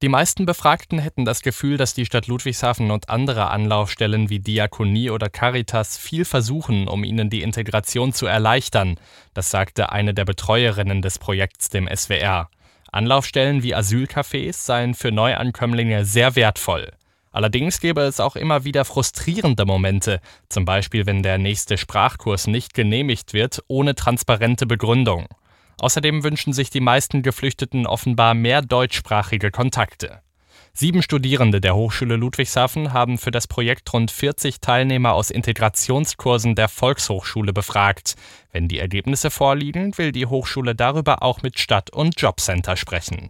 Die meisten Befragten hätten das Gefühl, dass die Stadt Ludwigshafen und andere Anlaufstellen wie Diakonie oder Caritas viel versuchen, um ihnen die Integration zu erleichtern. Das sagte eine der Betreuerinnen des Projekts dem SWR. Anlaufstellen wie Asylcafés seien für Neuankömmlinge sehr wertvoll. Allerdings gäbe es auch immer wieder frustrierende Momente, zum Beispiel wenn der nächste Sprachkurs nicht genehmigt wird, ohne transparente Begründung. Außerdem wünschen sich die meisten Geflüchteten offenbar mehr deutschsprachige Kontakte. 7 Studierende der Hochschule Ludwigshafen haben für das Projekt rund 40 Teilnehmer aus Integrationskursen der Volkshochschule befragt. Wenn die Ergebnisse vorliegen, will die Hochschule darüber auch mit Stadt- und Jobcenter sprechen.